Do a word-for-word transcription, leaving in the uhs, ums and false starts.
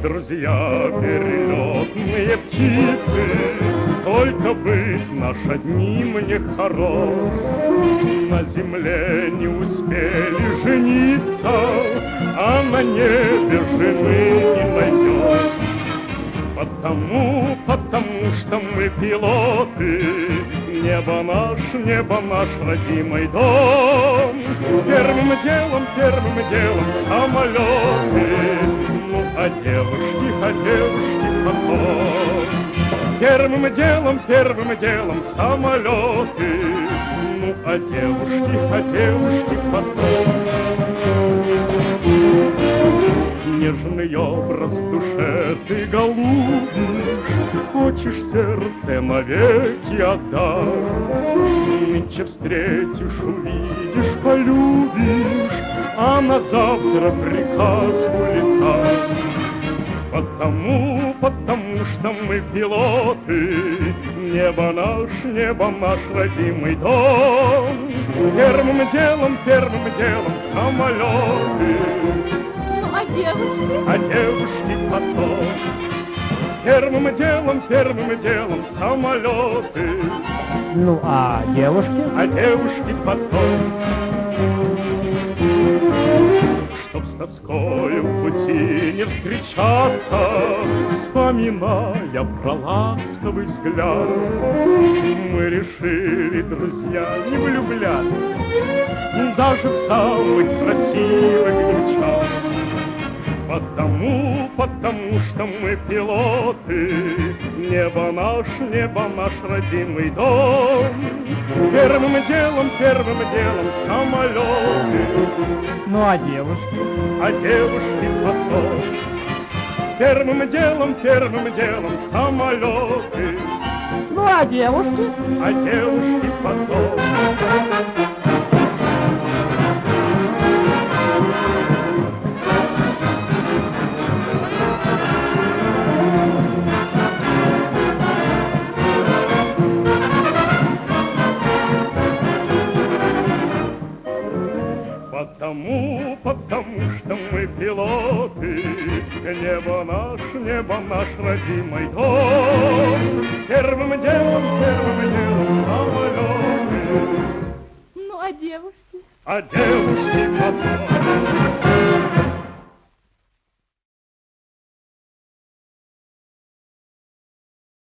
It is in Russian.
друзья, перелетные птицы, только быть наш одним не хорош. На земле не успели жениться, а на небе жены не найдешь. Потому, потому что мы пилоты, небо наш, небо наш родимый дом. Первым делом, первым делом самолеты, ну а девушки, а девушки потом. Первым делом, первым делом самолеты, ну а девушки, а девушки потом. Нежный образ в душе ты голубишь, хочешь сердце навеки отдать. Нынче встретишь, увидишь, полюбишь, а на завтра приказ улетать. Потому, потому что мы пилоты, небо наш, небо наш родимый дом. Первым делом, первым делом самолеты, а девушки? А девушки потом. Первым делом, первым делом самолеты. Ну, а девушки? А девушки потом. Чтоб с тоскою в пути не встречаться, вспоминая про ласковый взгляд, мы решили, друзья, не влюбляться даже в самых красивых девчат. Потому, потому что мы пилоты, небо наш, небо наш родимый дом. Первым делом, первым делом самолеты. Ну а девушки? А девушки потом. Первым делом, первым делом самолеты. Ну а девушки? А девушки потом. Потому, потому что мы пилоты, небо наш, небо наш родимый дом. Первым делом, первым делом самолеты. Ну, а девушки? А девушки потом.